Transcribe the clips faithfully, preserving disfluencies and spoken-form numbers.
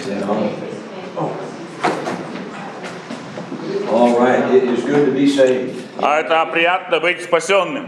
All right, it is good to be saved. А это приятно быть спасенным.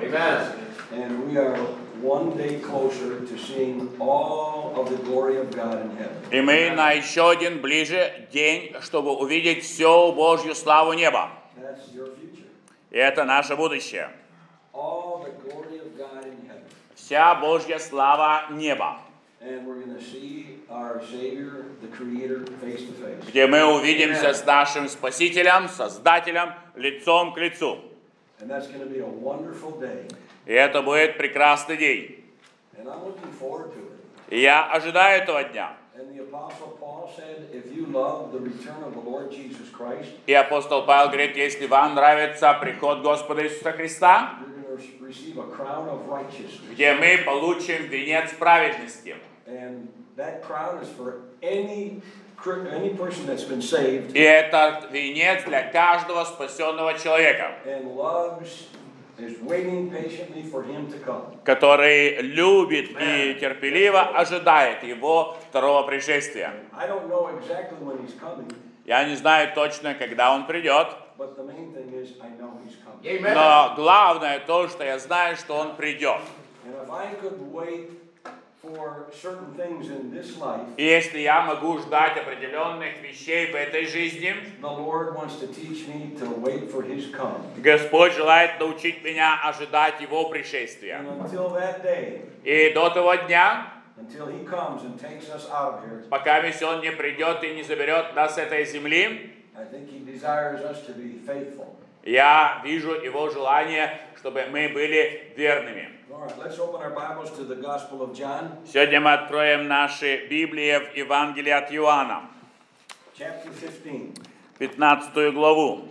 And we are one day closer to seeing all of the glory of God in heaven. И мы на еще один ближе день, чтобы увидеть всю Божью славу неба. That's your future. И это наше будущее. All the glory of God in heaven. Вся Божья слава неба. And we're going to see our Savior, the Creator, face to face. Где мы увидимся с нашим Спасителем, Создателем, лицом к лицу. And that's going to be a wonderful day. И это будет прекрасный день. And I'm looking forward to it. И я ожидаю этого дня. And the Apostle Paul said, if you love the return of the Lord Jesus Christ, И апостол Павел говорит, если вам нравится приход Господа Иисуса Христа, you're going to receive a crown of righteousness. где мы получим венец праведности. And that crown is for any any person that's been saved. И этот венец для каждого спасенного человека, And loves is waiting patiently for him to come. который любит и терпеливо ожидает его второго пришествия. I don't know exactly when he's coming. Я не знаю точно, когда он придет, But the main thing is I know he's coming. но главное то, что я знаю, что он придет. And if I could wait for certain things in this life, И если я могу ждать определенных вещей в этой жизни, the Lord wants to teach me to wait for his come. Господь желает научить меня ожидать его пришествия. And until that day, И до того дня, until he comes and takes us out of here, пока он не придет и не заберет нас с этой земли, I think he desires us to be faithful. я вижу его желание, чтобы мы были верными. All right, let's open our Bibles to the Gospel of John, Сегодня мы откроем наши Библии в Евангелии от Иоанна, chapter fifteen. пятнадцатую главу.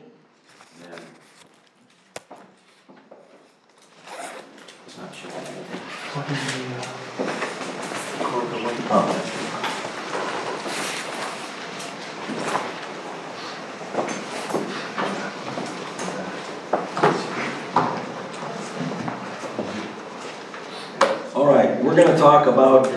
All right, we're going to talk about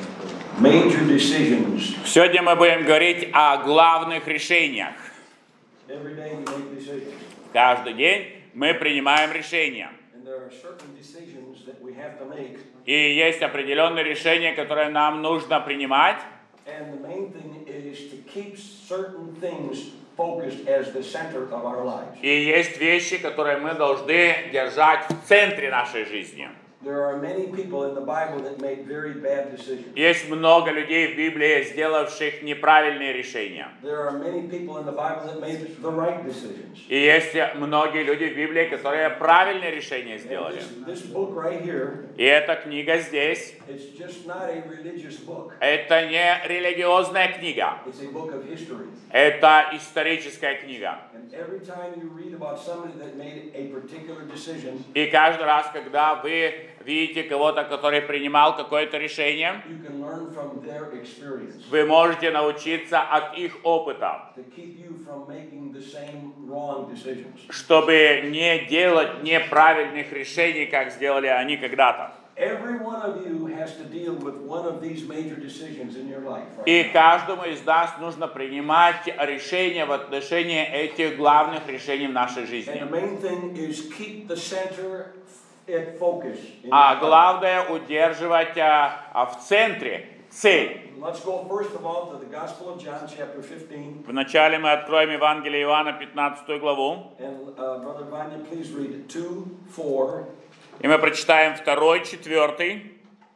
major decisions. Сегодня мы будем говорить о главных решениях. Every day we make decisions. Каждый день мы принимаем решения. And there are certain decisions that we have to make. И есть определенные решения, которые нам нужно принимать. And the main thing is to keep certain things focused as the center of our lives. И есть вещи, которые мы должны держать в центре нашей жизни. There are many people in the Bible that made very bad decisions. Есть много людей в Библии, сделавших неправильные решения. There are many people in the Bible that made the right decisions. И есть многие люди в Библии, которые правильные решения сделали. This, this book right here, И эта книга здесь, it's just not a religious book. это не религиозная книга, It's a book of history. это историческая книга. And every time you read about somebody that made a particular decision, И каждый раз, когда вы видите кого-то, который принимал какое-то решение, you can learn from their experience вы можете научиться от их опыта, to keep you from making the same wrong decisions. чтобы не делать неправильных решений, как сделали они когда-то. Every one of you has to deal with one of these major decisions in your life. Right? И каждому из нас нужно принимать решения в отношении этих главных решений в нашей And the жизни. main thing is keep the center at focus. in А your life. главное удерживать а, а, в центре цель. Let's go first of all to the Gospel of John, chapter fifteen. Вначале мы откроем Евангелие Иоанна, пятнадцатую главу. And uh, Brother Vanya, please read two, four. И мы прочитаем второй, четвертый.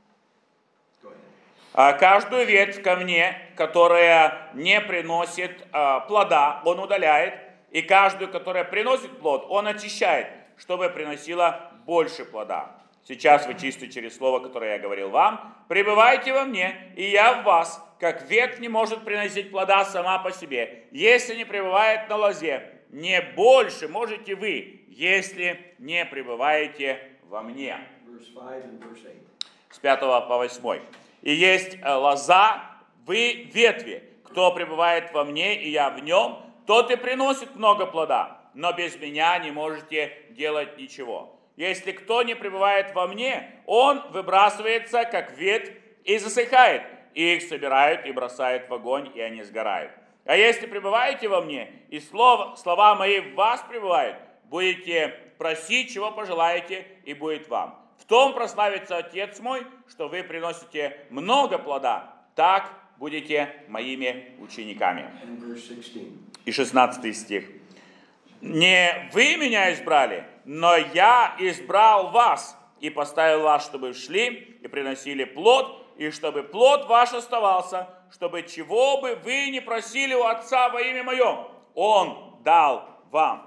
Go ahead. А, «Каждую ветвь ко мне, которая не приносит а, плода, он удаляет, и каждую, которая приносит плод, он очищает, чтобы приносила больше плода. Сейчас вы чисты через слово, которое я говорил вам. Пребывайте во мне, и я в вас, как ветвь не может приносить плода сама по себе, если не пребывает на лозе. Не больше можете вы, если не пребываете во мне». Verse five and verse eight. С пятого по восьмой. «И есть лоза, вы ветви. Кто пребывает во мне, и я в нем, тот и приносит много плода. Но без меня не можете делать ничего. Если кто не пребывает во мне, он выбрасывается, как ветвь, и засыхает. и их собирают и бросают в огонь, и они сгорают. А если пребываете во мне, и слов, слова мои в вас пребывают, будете просить, чего пожелаете, и будет вам. В том прославится Отец мой, что вы приносите много плода, так будете моими учениками. И шестнадцатый стих. Не вы меня избрали, но я избрал вас и поставил вас, чтобы шли и приносили плод, и чтобы плод ваш оставался, чтобы чего бы вы не просили у Отца во имя Мое, Он дал вам.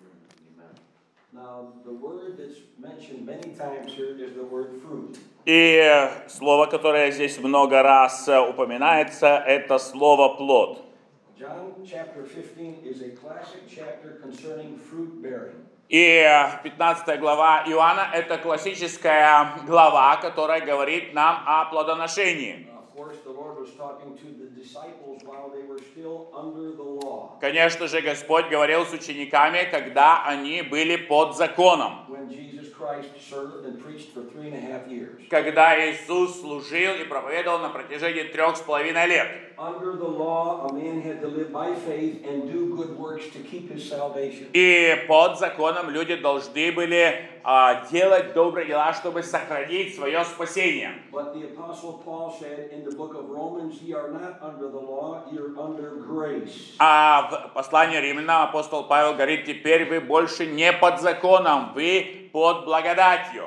И слово, которое здесь много раз упоминается, это слово плод. И пятнадцатая глава Иоанна – это классическая глава, которая говорит нам о плодоношении. Конечно же, Господь говорил с учениками, когда они были под законом. Когда Иисус служил и проповедовал на протяжении трех с половиной лет. И под законом люди должны были а, делать добрые дела, чтобы сохранить свое спасение. А в послании Римлянам апостол Павел говорит, теперь вы больше не под законом, вы под благодатью.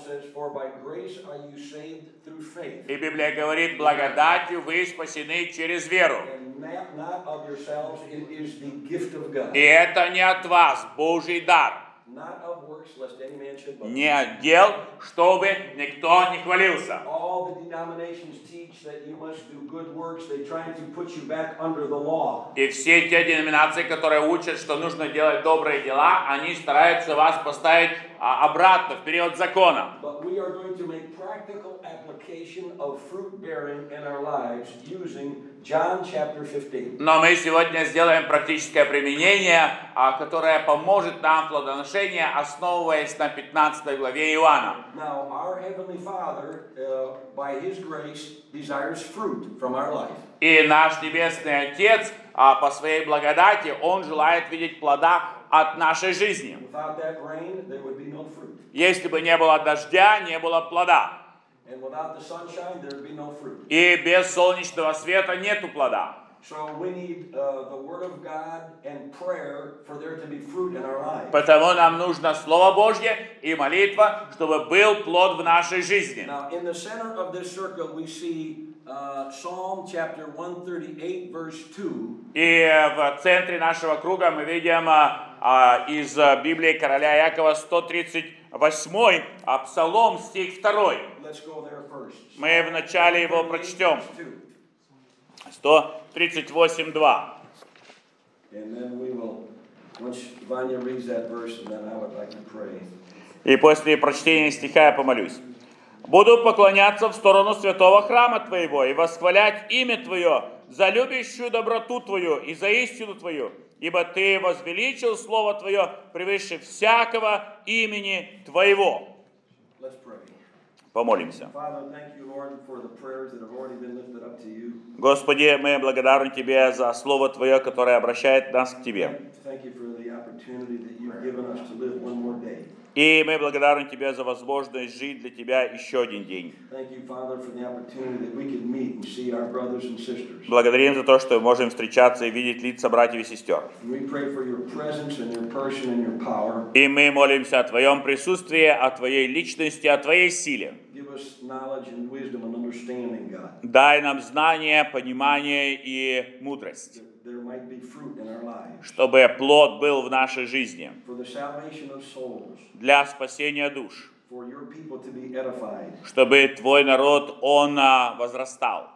И Библия говорит, благодатью вы спасены через веру. И это не от вас, Божий дар. Не от дел, чтобы никто не хвалился. И все те деноминации, которые учат, что нужно делать добрые дела, они стараются вас поставить а, обратно, в период закона. Но мы сегодня сделаем практическое применение, которое поможет нам в плодоношении, основываясь на пятнадцатой главе Иоанна. И наш Небесный Отец, по своей благодати, Он желает видеть плода от нашей жизни. Если бы не было дождя, не было плода. И без солнечного света нету плода. Потому нам нужно Слово Божье и молитва, чтобы был плод в нашей жизни. И в центре нашего круга мы видим из Библии короля Якова сто тридцать восьмой Псалом, стих второй. Мы вначале его прочтем. сто тридцать восемь, два. И после прочтения стиха я помолюсь. «Буду поклоняться в сторону святого храма Твоего и восхвалять имя Твое за любящую доброту Твою и за истину Твою, ибо Ты возвеличил Слово Твое превыше всякого имени Твоего». Помолимся. Господи, мы благодарны Тебе за Слово Твое, которое обращает нас к Тебе. И мы благодарны Тебе за возможность жить для Тебя еще один день. Благодарим за то, что мы можем встречаться и видеть лица братьев и сестер. И мы молимся о Твоем присутствии, о Твоей личности, о Твоей силе. Дай нам знание, понимание и мудрость, чтобы плод был в нашей жизни для спасения душ, чтобы Твой народ, он возрастал,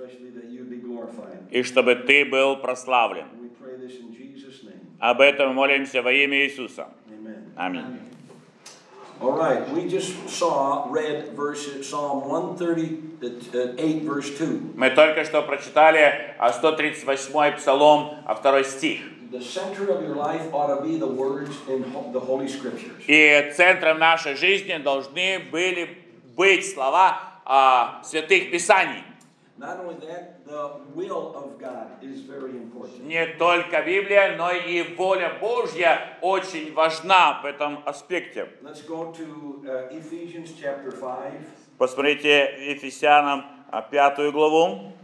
и чтобы Ты был прославлен. Об этом молимся во имя Иисуса. Аминь. All right, we just saw, read verse, Psalm one thirty-eight, verse two. Мы только что прочитали сто тридцать восьмой Псалом, второй стих. The center of your life ought to be the words in the Holy Scriptures. И центром нашей жизни должны были быть слова а, святых Писаний. Not only that, the will of God is very important. Не только Библия, но и воля Божья очень важна в этом аспекте. Let's go to uh, Ephesians chapter five. Посмотрите Ефесянам а, пятую главу.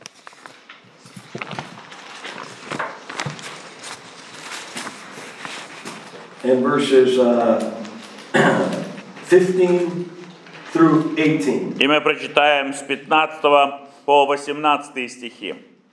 And verses uh, fifteen through eighteen. И мы прочитаем с пятнадцатого по восемнадцатый стихи.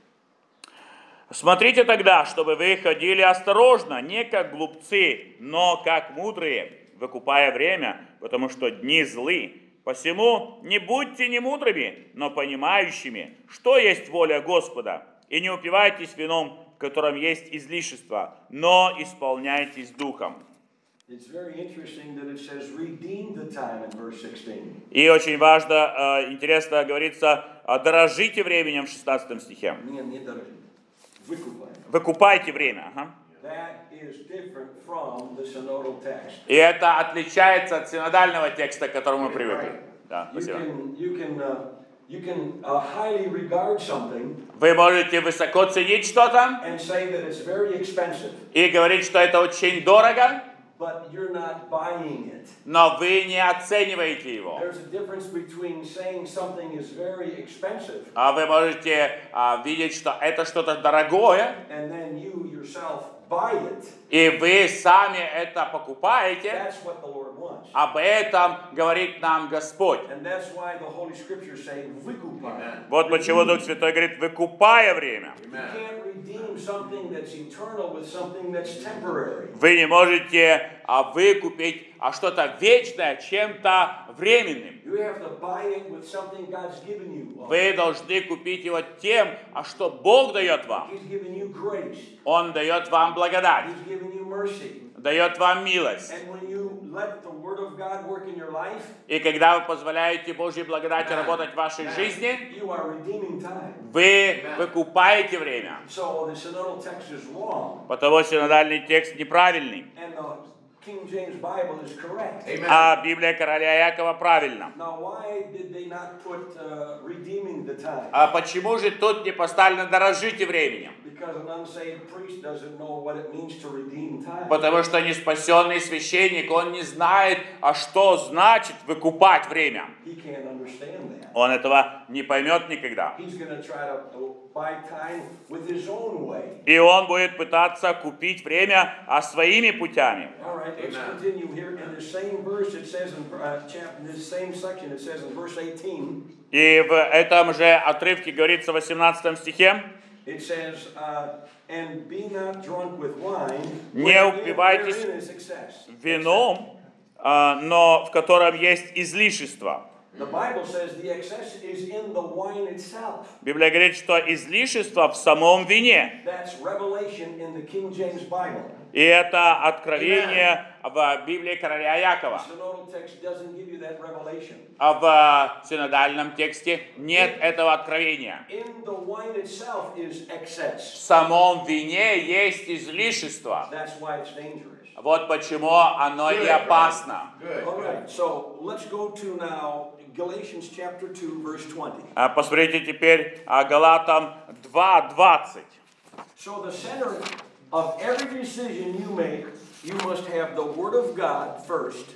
«Смотрите тогда, чтобы вы ходили осторожно, не как глупцы, но как мудрые, выкупая время, потому что дни злы. Посему не будьте немудрыми, но понимающими, что есть воля Господа, и не упивайтесь вином, в котором есть излишество, но исполняйтесь духом». It's very interesting that it says redeem the time in verse sixteen. И очень важно, э, интересно говорится, э, дорожите временем в шестнадцатом стихе. Не, не дорожи. Выкупай. Выкупайте время. Ага. That is different from the synodal text. И это отличается от синодального текста, к которому мы привыкли. Да, You спасибо. can, you can, uh, you can uh, highly regard something Вы можете высоко ценить что-то and say that it's very expensive, и говорить, что это очень дорого, but you're not buying it. но вы не оцениваете его. There's a difference between saying something is very expensive А вы можете а, видеть, что это что-то дорогое, and then you yourself buy it. и вы сами это покупаете. That's what the Lord wants. Об этом говорит нам Господь. And that's why the Holy Scriptures say, "Vykupay." Вот почему Дух Святой говорит, выкупая время. You can't redeem something that's eternal with something that's temporary. Вы не можете а, выкупить а что-то вечное чем-то временным. You have to buy it with something God's given you. Вы должны купить его тем, а что Бог дает вам. He's given you grace. Он дает вам благодать, He's given you mercy. дает вам милость. And when you let the Word of God work in your life, И когда вы позволяете Божьей благодати работать в вашей жизни, you are redeeming time. вы выкупаете время. So the synodal text is wrong, Потому синодальный текст неправильный, and the King James Bible is correct. а Библия короля Якова правильна. Now, why did they not put uh, redeeming the time? А почему же тут не поставлено «дорожите временем»? Because an unsaved priest doesn't know what it means to redeem time. Потому что неспасенный священник, он не знает, а что значит выкупать время. He can't understand that. Он этого не поймет никогда. He's going to try to buy time with his own way. И он будет пытаться купить время а своими путями. All right, let's continue here. In the same verse, it says in uh, chapter, in this same section, it says in verse eighteen. И в этом же отрывке говорится в восемнадцатом стихе: It says, uh, and be not drunk with wine, Не wherein- упивайтесь wherein is excess. вином, а, но в котором есть излишество. The Bible says the excess is in the wine itself. Библия говорит, что излишество в самом вине. That's revelation in the King James Bible. И это откровение в Библии короля The Якова. synodal text doesn't give you that revelation. А в синодальном тексте нет этого откровения. In the wine itself is В excess. самом вине есть излишество. That's why it's dangerous. Вот почему оно и опасно. All right, so let's go to now Galatians chapter two, verse twenty. А посмотрите теперь а, Галатам два двадцать. So the center of every decision you make, you must have the Word of God first.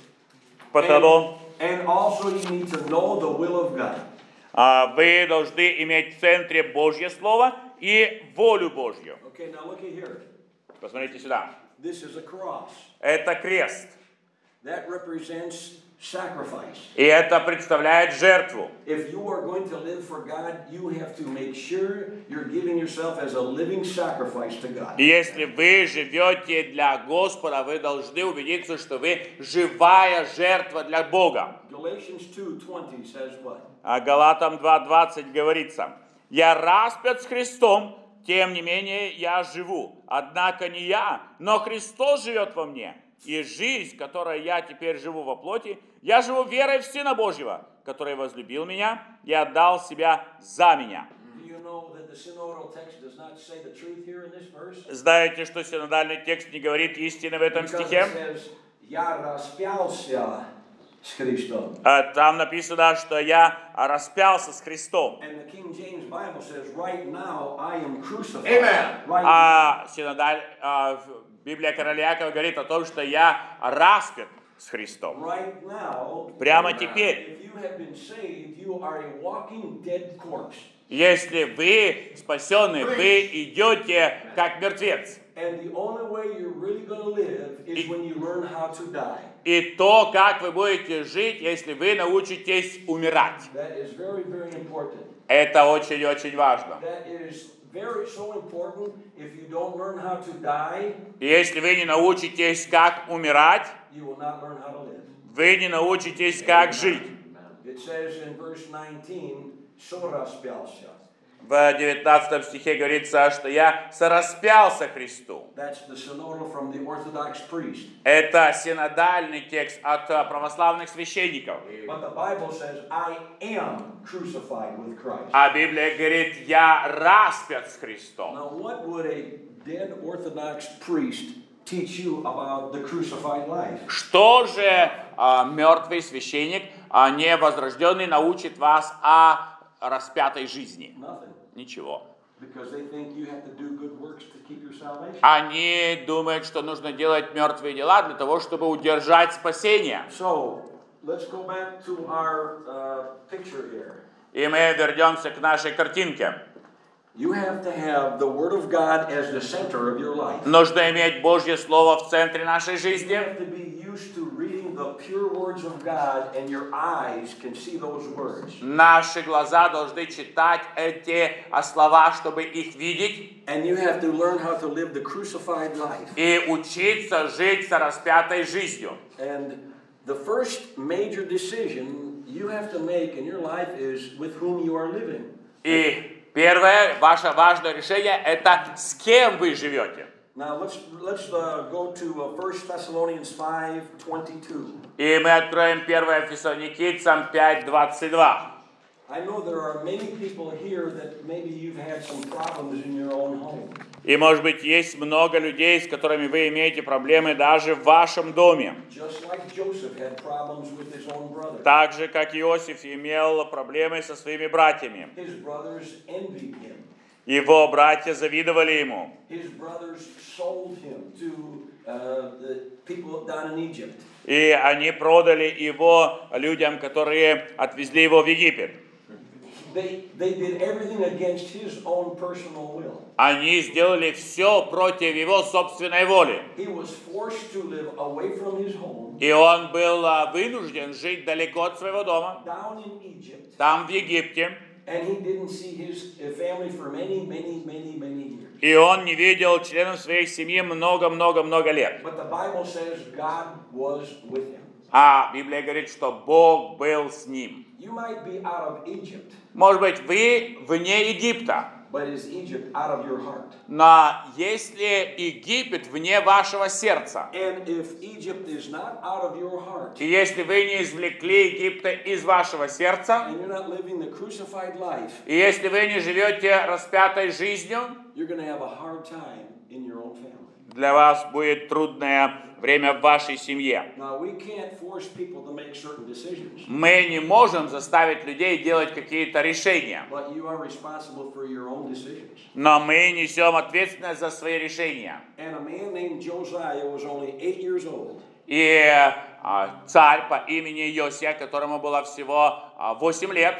Потому And also you need to know the will of God. а, вы должны иметь в центре Божье Слово и волю Божью. Okay, now look at here. Посмотрите сюда. This is a cross. Это крест. That represents sacrifice. И это представляет жертву. If you are going to live for God, you have to make sure you're giving yourself as a living sacrifice to God. И если вы живете для Господа, вы должны убедиться, что вы живая жертва для Бога. Galatians two twenty says what? А Галатам два двадцать говорится: «Я распят с Христом, тем не менее я живу. Однако не я, но Христос живет во мне. И жизнь, которой я теперь живу во плоти, я живу верой в Сына Божьего, который возлюбил меня и отдал себя за меня». Do you know that the synodal text does not say the truth here in this verse? Знаете, что синодальный текст не говорит истины в этом Because стихе? it says, «Я распялся с Христом». А, Там написано, что я распялся с Христом. And the King James Bible says, right now I am crucified. Amen. Right А синодаль, а, в- Библия короля Якова говорит о том, что я распят с Христом. Right now, Прямо теперь, if you have been saved, you are a walking dead corpse. если вы спасены, вы идете как мертвец. And the only way you're really going to live is when you learn how to die. И то, как вы будете жить, если вы научитесь умирать. That is very, very important. Это очень-очень важно. That is very so important. If you don't learn how to die, И если вы не научитесь, как умирать, you will not learn how to live. вы не научитесь, как жить. It says in verse nineteen, «Со распялся». В девятнадцатом стихе говорится, что я сораспялся Христу. That's the synodal from the Orthodox priest. Это синодальный текст от э, православных священников. But the Bible says, I am crucified with Christ. А Библия говорит, я распят с Христом. Now, what would a dead Orthodox priest teach you about the crucified life? Что же э, мертвый священник, а не возрожденный, научит вас о распятой жизни? Nothing. Ничего. Because they think you have to do good works to keep your salvation. Они думают, что нужно делать мертвые дела для того, чтобы удержать спасение. So, let's go back to our uh, picture here. И мы вернемся к нашей картинке. You have to have the Word of God as the center of your life. Нужно иметь Божье Слово в центре нашей You жизни. have to be used to reading the pure words of God, and your eyes can see those words. Наши глаза должны читать эти а, слова, чтобы их видеть, And you have to learn how to live the crucified life. и учиться жить со распятой жизнью. And the first major decision you have to make in your life is with whom you are living. И первое, ваше важное решение, это с кем вы живете. Now let's let's uh, go to uh, First Thessalonians five twenty-two. И мы откроем первое Фессалоникийцам пять двадцать два. I know there are many people here that maybe you've had some problems in your own home. И, может быть, есть много людей, с которыми вы имеете проблемы даже в вашем доме. Just like Joseph had problems with his own brother. Так же, как Иосиф имел проблемы со своими братьями. His brothers envied him. Его братья завидовали ему. His brothers sold him to uh, the people down in Egypt. И они продали его людям, которые отвезли его в Египет. They, they did everything against his own personal will. Они сделали все против его собственной воли. He was forced to live away from his home, И он был а, вынужден жить далеко от своего дома, down in Egypt, там, в Египте. and he didn't see his uh, family for many, many, many, many years. И он не видел членов своей семьи много-много-много лет. But the Bible says God was with him. А Библия говорит, что Бог был с ним. You might be out of Egypt, Может быть, вы вне Египта, but is Egypt out of your heart? но если Египет вне вашего сердца, And if Egypt is not out of your heart, и если вы не извлекли Египта из вашего сердца, and you're not living the crucified life, и если вы не живете распятой жизнью, you're going to have a hard time in your own family. для вас будет трудное время в вашей семье. Now, we can't force people to make certain decisions, Мы не можем заставить людей делать какие-то решения, but you are responsible for your own decisions. но мы несем ответственность за свои решения. And a man named Josiah was only eight years old. И а, царь по имени Йосия, которому было всего а, восемь лет,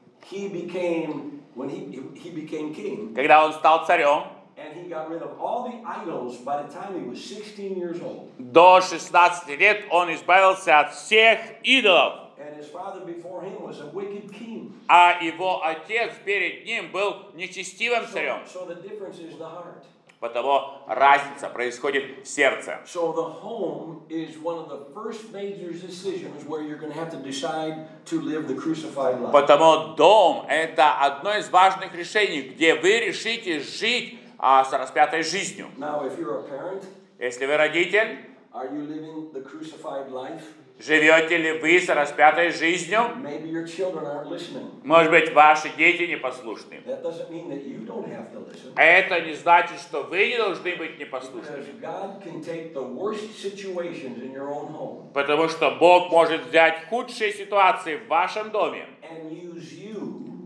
He became, when he, he became king, когда он стал царем, and he got rid of all the idols by the time he was sixteen years old. до шестнадцати лет он избавился от всех идолов, And his father before him was a wicked king. а его отец перед ним был нечестивым So, царем. so the difference is the heart. Потому разница происходит в сердце. So the home is one of the first major decisions where you're going to have to decide to live the crucified life. Потому дом – это одно из важных решений, где вы решите жить а, с распятой жизнью. Now, if you're a parent, Если вы родитель, are you living the crucified life? живете ли вы с распятой жизнью? Maybe your children aren't listening. Может быть, ваши дети непослушны. That doesn't mean that you don't have to listen. Это не значит, что вы не должны быть непослушными. Because God can take the worst situations in your own home Потому что Бог может взять худшие ситуации в вашем доме and use you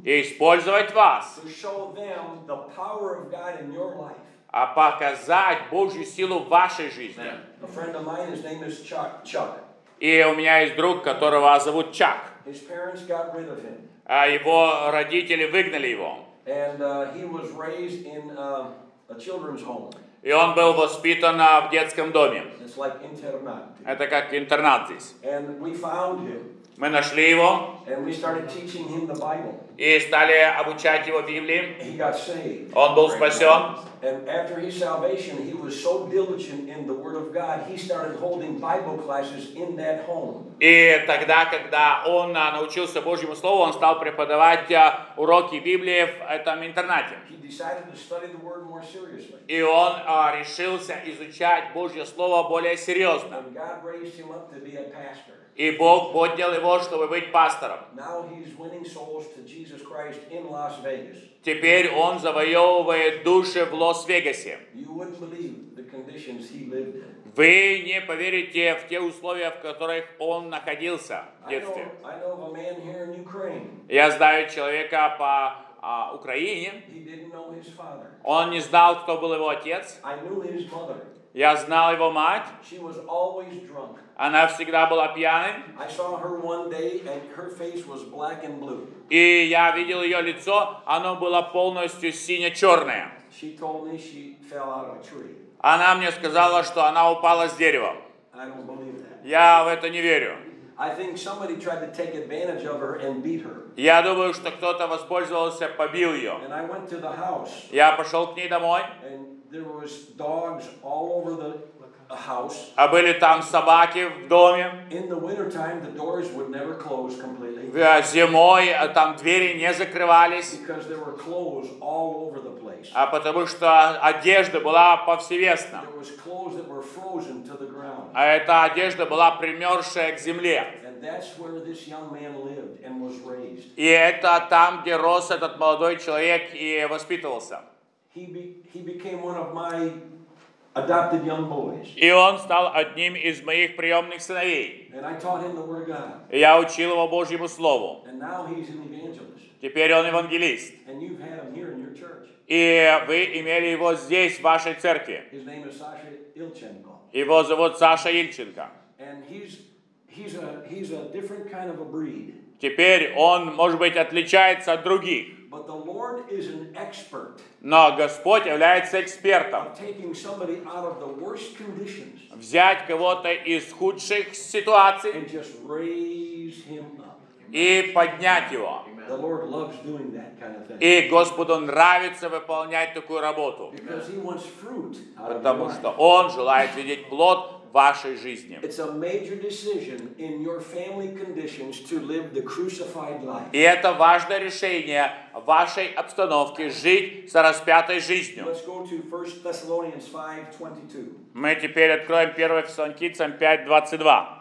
и использовать вас, to show them the power of God in your life. а показать Божью силу в вашей жизни. A friend of mine, his name is Chuck. Chuck. И у меня есть друг, которого зовут Чак. His parents got rid of him, А его родители выгнали его. and uh, he was raised in uh, a children's home. И он был воспитан а, в детском доме. It's like internat. Это как интернат здесь. And we found him, Мы нашли его and we started teaching him the Bible. и стали обучать его Библии. He got saved. Он был спасен. And after his salvation, he was so diligent in the Word of God, he started holding Bible classes in that home. И тогда, когда он а, научился Божьему Слову, он стал преподавать а, уроки Библии в этом интернате. He decided to study the Word more seriously. И он а, решился изучать Божье Слово более серьезно. And God raised him up to be a pastor. И Бог поднял его, чтобы быть пастором. Now he's winning souls to Jesus Christ in Las Vegas. Теперь он завоевывает души в Лас-Вегасе. You wouldn't believe the conditions he lived in. Вы не поверите в те условия, в которых он находился в I know, детстве. I know of a man here in Ukraine. Я знаю человека по а, Украине. He didn't know his father. Он не знал, кто был его отец. I knew his mother. Я знал его мать. She was always drunk. Она всегда была пьяной. I saw her one day and her face was black and blue. И я видел ее лицо, оно было полностью сине-черное. She told me she fell out of a tree. Она мне сказала, что она упала с дерева. I don't believe that. Я в это не верю. I think somebody tried to take advantage of her and beat her. Я думаю, что кто-то воспользовался, побил ее. And I went to the house Я пошел к ней домой, and there was dogs all over the house. а были там собаки в доме. In the wintertime, the doors would never close completely Зимой а там двери не закрывались, because there were clothes all over the place. а потому что одежда была повсеместно. There was clothes that were frozen to the ground. А эта одежда была примерзшая к земле. And that's where this young man lived and was raised. И это там, где рос этот молодой человек и воспитывался. He, be, he became one of my adopted young boys. И он стал одним из моих приемных сыновей. And I taught him the Word of God. И я учил его Божьему Слову. And now he's an evangelist. Теперь он евангелист. And you've had him here in your church. И вы имели его здесь, в вашей церкви. His name is Sasha Ilchenko. Его зовут Саша Ильченко. And he's, he's, a, he's a different kind of a breed. Теперь он, может быть, отличается от других. But the Lord is an expert Но Господь является экспертом. of taking somebody out of the worst conditions Взять кого-то из худших ситуаций and just raise him up. и поднять его. The Lord loves doing that kind of thing. И Господу нравится выполнять такую работу. Because he wants fruit out of your Потому life. что Он желает видеть плод в вашей жизни. It's a major decision in your family conditions to live the crucified life. И это важное решение в вашей обстановке жить с распятой жизнью. Let's go to First Thessalonians five twenty-two. Мы теперь откроем первое Фессалоникийцам пять двадцать два.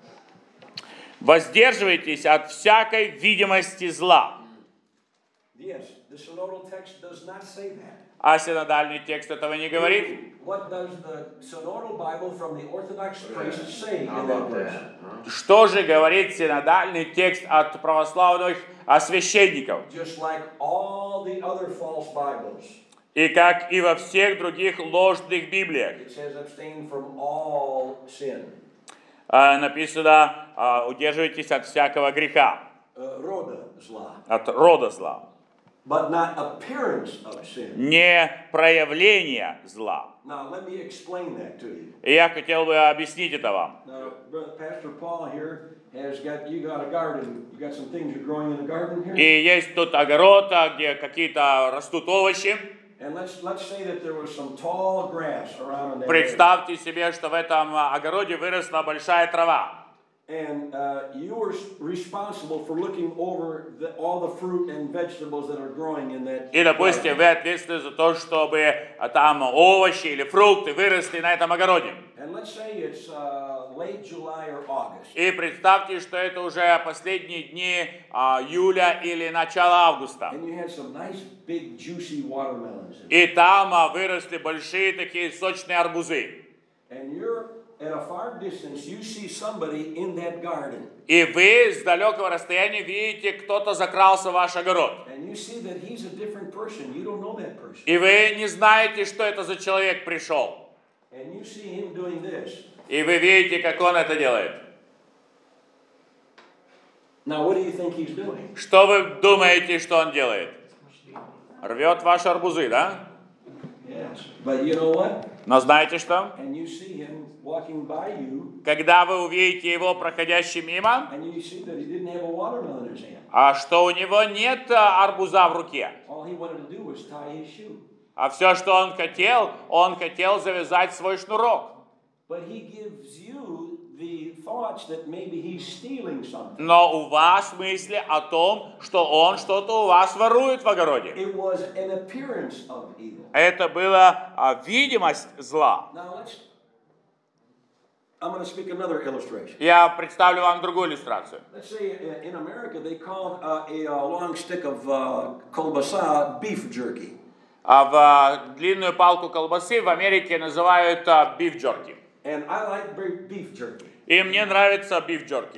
Воздерживайтесь от всякой видимости зла. Yes, the synodal text does not say that. А синодальный текст этого не говорит. What does the synodal Bible from the Orthodox priests say in that verse? Что же говорит синодальный текст от православных священников? Just like all the other false Bibles, И как и во всех других ложных Библиях. it says abstain from all sin. Написано, удерживайтесь от всякого греха, Uh, рода зла. от рода зла. But not appearance of sin. Не проявление зла. Now, let me explain that to you. И я хотел бы объяснить это вам. Now, Brother Pastor Paul here has got, you got a garden, you got some things you're growing in the garden here? И есть тут огород, где какие-то растут овощи. And let's, let's say that there was some tall grass around in that area. Представьте себе, что в этом огороде выросла большая трава. And uh, you were responsible for looking over the, all the fruit and vegetables that are growing in that И, допустим, вы ответственны за то, чтобы там овощи или фрукты выросли на этом огороде. And let's say it's uh, late July or August. И представьте, что это уже последние дни а, июля или начало августа. And you had some nice big juicy watermelons. И там а, выросли большие такие сочные арбузы. And you're at a far distance, you see somebody in that garden. И вы с далекого расстояния видите, кто-то закрался в ваш огород. And you see that he's a different person. You don't know that person. И вы не знаете, что это за человек пришел. And you see him doing this. И вы видите, как он это делает. Now, what do you think he's doing? Что вы думаете, что он делает? Рвет ваши арбузы, да? Yes. But you know what? Но знаете что? And you see him walking by you, Когда вы увидите его проходящим мимо, and you see that he didn't have a watermelon in his hand. а что у него нет а, арбуза в руке, All he wanted to do was tie his shoe. а все, что он хотел, он хотел завязать свой шнурок. But he gives you the thoughts that maybe he's stealing something. Но у вас мысли о том, что он что-то у вас ворует в огороде. It was an appearance of evil. Это была а, видимость зла. Now let's. I'm going to speak another illustration. Я представлю вам другую иллюстрацию. Let's say uh, in America they call uh, a, uh long stick of uh, колбаса beef jerky. А в а, длинную палку колбасы в Америке называют а, beef jerky. And I like beef jerky. И мне нравится beef jerky.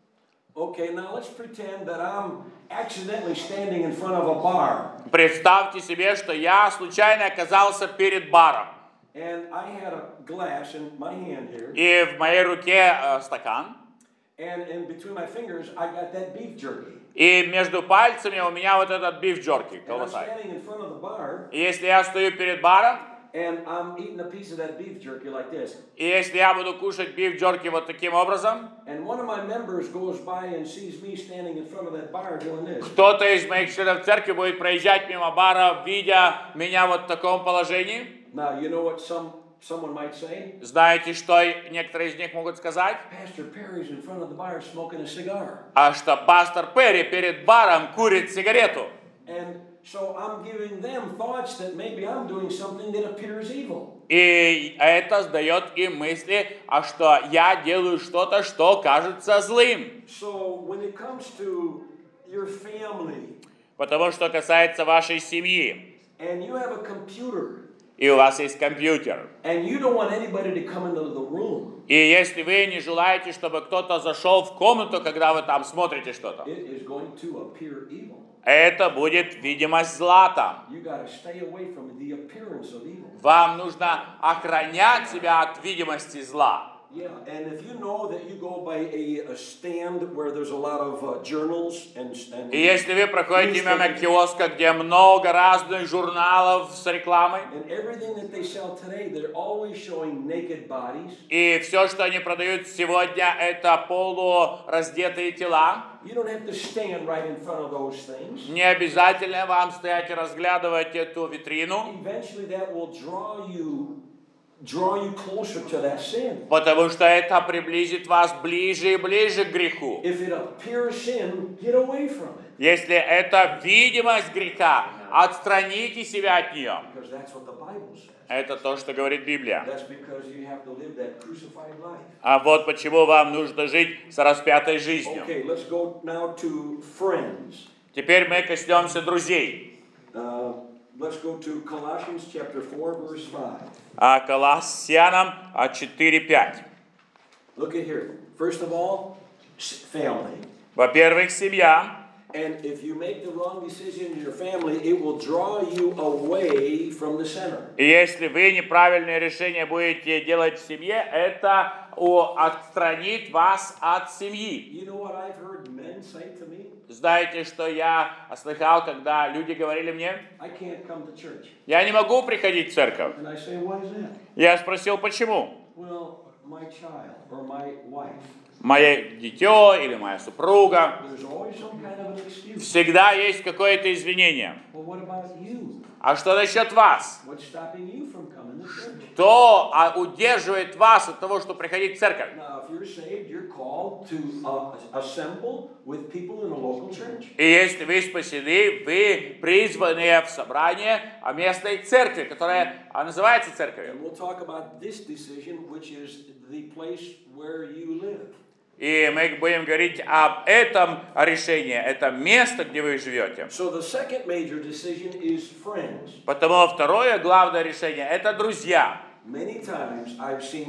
Okay, now let's pretend that I'm accidentally standing in front of a bar. Представьте себе, что я случайно оказался перед баром. And I had a glass in my hand here. И в моей руке э, стакан. And in between my fingers, I got that beef jerky. И между пальцами у меня вот этот beef jerky, And I'm колбаса. standing in front of the bar, И если я стою перед баром, and I'm eating a piece of that beef jerky like this. и если я буду кушать beef jerky вот таким образом, And one of my members goes by and sees me standing in front of that bar doing this. кто-то из моих членов церкви будет проезжать мимо бара, видя меня вот в таком положении. Now, you know what some someone might say? Знаете, что некоторые из них могут сказать? Pastor Perry's in front of the bar smoking a cigar. А что пастор Перри перед баром курит сигарету. And so I'm giving them thoughts that maybe I'm doing something that appears evil. И это дает им мысли, а что я делаю что-то, что кажется злым. So when it comes to your family, Потому что касается вашей семьи, and you have a computer, и у вас есть компьютер, and you don't want anybody to come into the room, и если вы не желаете, чтобы кто-то зашел в комнату, когда вы там смотрите что-то, it is going to appear evil. это будет видимость зла там. You got to stay away from the appearance of evil. Вам нужно охранять себя от видимости зла. Yeah, and if you know that you go by a, a stand where there's a lot of uh, journals and, and И если вы проходите мимо киоска, где много разных журналов с рекламой, and everything that they sell today, they're always showing naked bodies. и все, что они продают сегодня, это полураздетые тела, You don't have to stand right in front of those things. не обязательно вам стоять и разглядывать эту витрину, Eventually that will draw you draw you closer to that sin. потому что это приблизит вас ближе и ближе к греху. If it appears sin, get away from it. Если это видимость греха, отстраните себя от нее. Because that's what the Bible says. Это то, что говорит Библия. That's because you have to live that crucified life. А вот почему вам нужно жить с распятой жизнью. Okay, let's go now to friends. Теперь мы коснемся друзей. Uh, let's go to Colossians chapter four, verse five. А Колоссянам четыре пять. Look at here. First of all, s- family. Во-первых, семья. And if you make the wrong decision in your family, it will draw you away from the center. И если вы неправильные решения будете делать в семье, это о, отстранит вас от семьи. You know what I've heard men say to me? Знаете, что я слыхал, когда люди говорили мне? I can't come to church. Я не могу приходить в церковь. And I say, why is that? Я спросил, почему? Well, my child or my wife. Мое дитё или моя супруга. There's always some kind of an excuse. Всегда есть какое-то извинение. Well, what about you? А что насчет вас? What's stopping you from coming to church? Кто а, удерживает вас от того, чтобы приходить в церковь? Now, if you're saved, you're called to uh, assemble with people in a local church. И если вы спасены, вы призваны в собрание о местной церкви, которая а, называется церковью. And we'll talk about this decision, which is the place where you live. И мы будем говорить об этом решении, это место, где вы живете. So the second major decision is friends. Потому второе главное решение – это друзья. Many times I've seen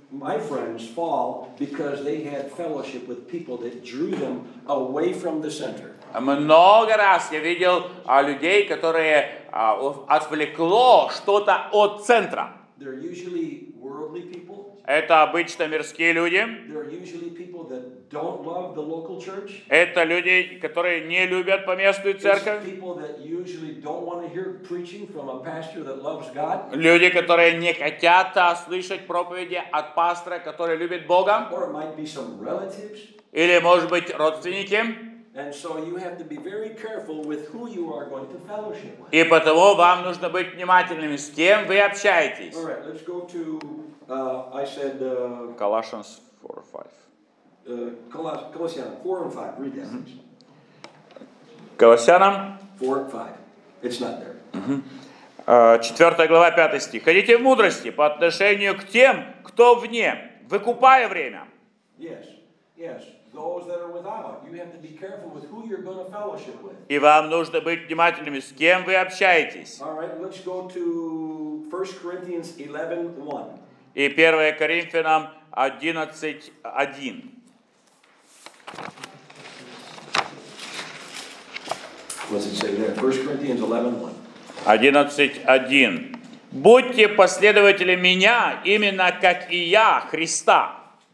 my friends fall because they had fellowship with people that drew them away from the center. Много раз я видел а, людей, которые а, отвлекло что-то от центра. They're usually worldly people. Это обычно мирские люди. They're usually people that don't love the local church. Это люди, которые не любят поместную церковь. It's people that usually don't want to hear preaching from a pastor that loves God. Люди, которые не хотят а, слышать проповеди от пастора, который любит Бога. Or it might be some relatives. Или, может быть, родственники. And so you have to be very careful with who you are going to fellowship with. И потому вам нужно быть внимательными, с кем вы общаетесь. All right, let's go to, uh, I said, uh, Colossians four five. uh, Coloss- Colossians four and five. Read that, please. Колоссянам, four and five. It's not there. четвёртая глава, пятый стих. «Ходите в мудрости по отношению к тем, кто вне, выкупая время». Yes, yes. Those that are without, you have to be careful with who you're going to fellowship with. И вам нужно быть внимательными, с кем вы общаетесь. All right, let's go to First Corinthians eleven one. И первое Коринфянам одиннадцать один. What's it say there? First Corinthians eleven one. одиннадцать один. «Будьте последователи меня, именно как и я, Христа».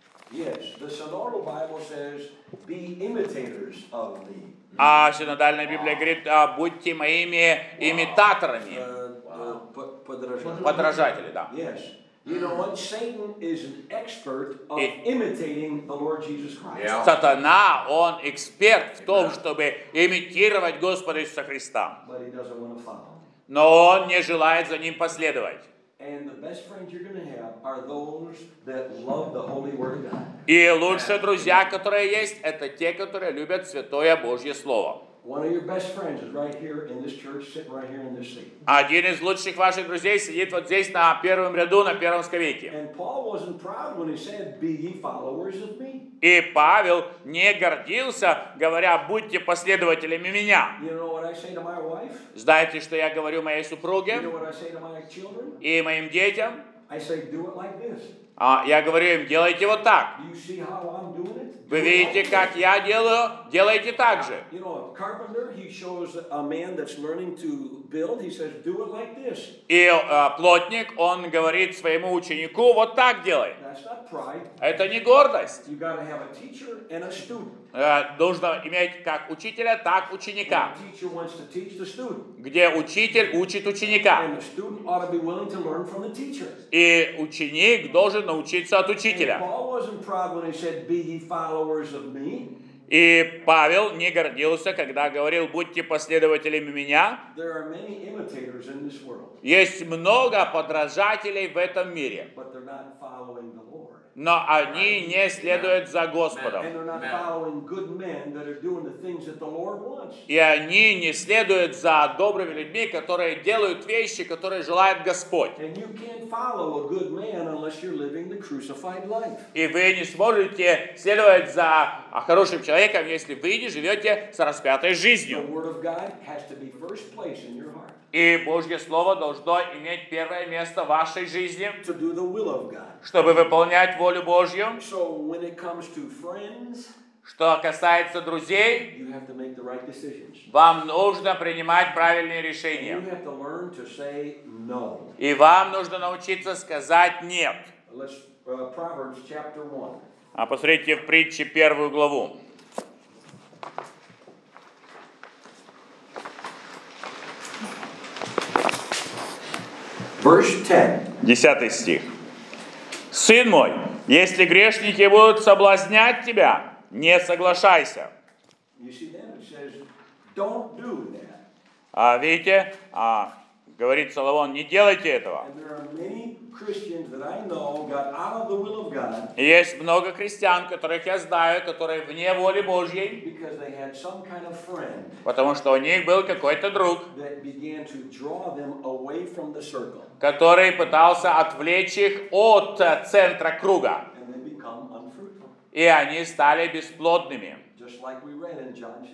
Yes, the Synodal Bible says, be imitators of me. А синодальная Библия говорит, а, будьте моими имитаторами. Uh, uh, по- подражатели. Подражатели, да. Yes. You know what? Satan is an expert of И- imitating the Lord Jesus Christ. Сатана, он эксперт в том, чтобы имитировать Господа Иисуса Христа. But he doesn't want to follow. Но он не желает за ним последовать. And the best friends you're going to have are those that love the holy Word of God. И лучшие друзья, которые есть, это те, которые любят Святое Божье Слово. One of your best friends is right here in this church, sitting right here in this seat. Один из лучших ваших друзей сидит вот здесь на первом ряду, на первом скамейке. And Paul wasn't proud when he said, be ye followers of me. И Павел не гордился, говоря, будьте последователями меня. You know what I say to my wife? Знаете, что я говорю моей You супруге know what I say to my children? и моим детям? I say, do it like this. А, я говорю им, делайте вот так. Do you see how I'm doing it? Вы Do it видите, like как this. я делаю, делайте так же. You know, a carpenter, he shows a man that's learning to build, he says, do it like this. И э, плотник, он говорит своему ученику, вот так делай. That's not pride. Это не гордость. You got to have a teacher and a student. Э, нужно иметь как учителя, так ученика, And the teacher wants to teach the student. где учитель учит ученика. And the student ought to be willing to learn from the teacher. И ученик должен научиться от And учителя. Paul wasn't proud when he said, be ye followers of me. И Павел не гордился, когда говорил, будьте последователями меня. There are many imitators in this world, Есть много подражателей в этом мире, but they're not following the Lord. но они не следуют за And Господом. they're not following good men that are doing the things that the Lord wants. И они не следуют за добрыми людьми, которые делают вещи, которые желает Господь. And you can't follow a good man unless you're living the crucified life. И вы не сможете следовать за хорошим человеком, если вы не живете с распятой The жизнью. Word of God has to be first place in your heart И Божье Слово должно иметь первое место в вашей жизни, to do the will of God. чтобы выполнять волю Божью. So when it comes to friends, Что касается друзей, you have to make the right decisions. вам нужно принимать правильные You решения. have to learn to say no. И вам нужно научиться сказать «нет». Let's uh, Proverbs chapter one. А посмотрите в притче первую главу. Verse ten. Десятый стих. «Сын мой, если грешники будут соблазнять тебя, не соглашайся». You see that? It says, don't do that. А, видите, а, говорит Соломон, не делайте этого. And there are many Christians that I know got out of the will of God И есть много христиан, которых я знаю, которые вне воли Божьей, because they had some kind of friend потому что у них был какой-то друг, that began to draw them away from the circle. который пытался отвлечь их от э, центра круга. And they become unfruitful. И они стали бесплодными. Just like we read in John fifteen.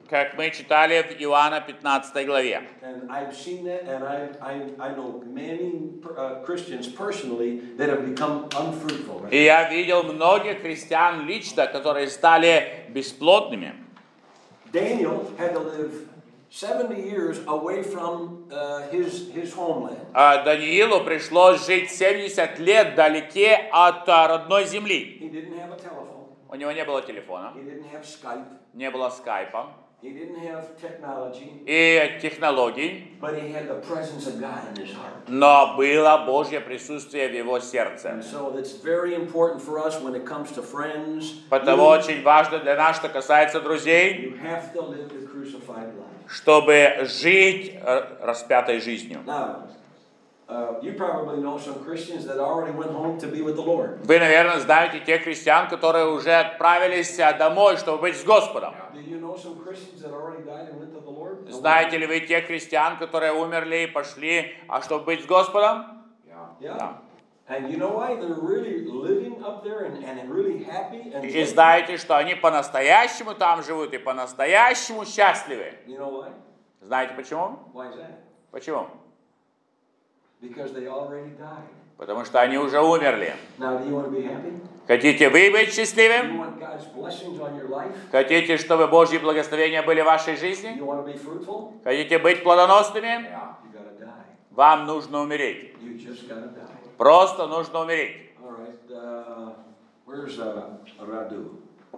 как мы читали в Иоанна пятнадцатой главе. And I've seen that, and I, I, I know many uh, Christians personally that have become unfruitful. Right? И я видел многих христиан лично, которые стали бесплодными. Daniel had to live seventy years away from uh, his, his homeland. А Даниилу пришлось жить семьдесят лет вдалеке от а, родной земли. He didn't have a telephone. У него не было телефона, He didn't have Skype. не было скайпа He didn't have technology. и технологий, But he had the presence of God in his heart. но было Божье присутствие в его сердце. And so it's very important for us when it comes to friends. Потому You, очень важно для нас, что касается друзей, you have to live the crucified life. чтобы жить э, распятой жизнью. Now, uh, you probably know some Christians that already went home to be with the Lord. Вы, наверное, знаете тех христиан, которые уже отправились домой, чтобы быть с Господом. Do you know some Christians that already died and went to the Lord? Знаете ли вы тех христиан, которые умерли и пошли, а чтобы быть с Господом? Yeah. Да. And you know why? They're really living up there and, and really happy and И joyful. знаете, что они по-настоящему там живут и по-настоящему счастливы. You know why? Знаете почему? Why is that? Почему? Because they already died. Потому что они уже умерли. Now, do you want to be happy? Хотите вы быть Do you счастливым? want God's blessings on your life? Хотите, чтобы Божьи благословения были в вашей жизни? You want to be fruitful? Хотите быть плодоносными? You gotta die. Вам нужно умереть. You just gotta die. Просто нужно умереть. All right. Uh, where's uh, Radu?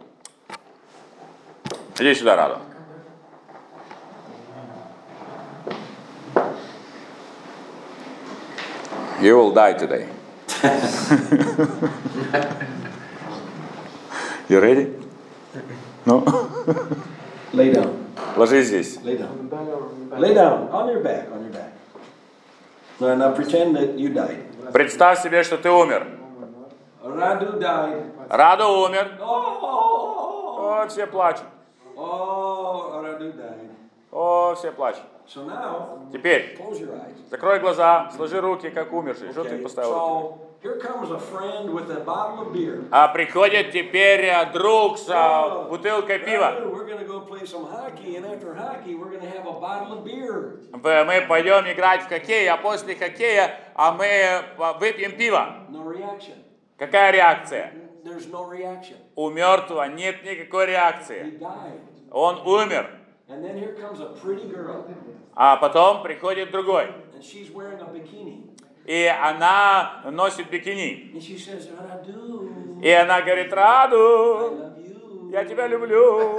Иди сюда, Раду. You will die today. You ready? Ну, Lay down. ложись здесь. Lay down. Lay down on your back. On your back. Now, now pretend that you died. Представь себе, что ты умер. Radu died. Раду умер. Oh, О, все плачут. oh, Radu died. О, все плачут. So now, Теперь close your eyes. закрой глаза, сложи руки, как умерший. Что ты Okay, поставил руки? so here comes a friend with a bottle of beer. А приходит теперь а, друг с а, бутылкой пива. Radu, we're gonna go play some hockey, and after hockey, we're gonna have a bottle of beer. В- Мы пойдем играть в хоккей, а после хоккея а мы а, выпьем пиво. No reaction. Какая реакция? There's no reaction. У мертвого нет никакой He реакции. died. Он умер. And then here comes a pretty girl, А потом приходит другой. and she's wearing a bikini. И она носит бикини. And she says, Radu, И она говорит: I Раду, love you. я тебя люблю.